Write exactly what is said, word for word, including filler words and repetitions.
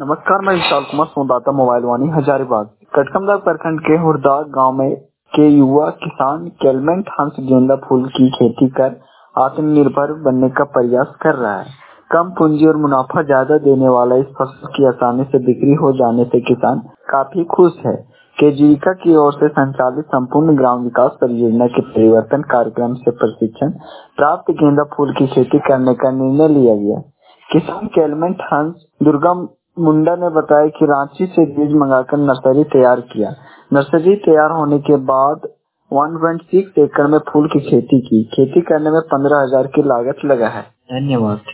नमस्कार, मैं विशाल कुमार, संवाददाता मोबाइल वाणी हजारीबाग। कटकमदाग प्रखंड के हुरदाग गांव में के युवा किसान केलमेंट हंस गेंदा फूल की खेती कर आत्मनिर्भर बनने का प्रयास कर रहा है। कम पूंजी और मुनाफा ज्यादा देने वाला इस फसल की आसानी से बिक्री हो जाने से किसान काफी खुश है। के जीविका की ओर से संचालित संपूर्ण ग्राम विकास परियोजना के परिवर्तन कार्यक्रम से प्रशिक्षण प्राप्त गेंदा फूल की खेती करने का निर्णय लिया गया। किसान केलमेंट हंस दुर्गा मुंडा ने बताया कि रांची से बीज मंगाकर नर्सरी तैयार किया। नर्सरी तैयार होने के बाद एक पॉइंट छह एकड़ में फूल की खेती की। खेती करने में पंद्रह हजार की लागत लगा है। धन्यवाद।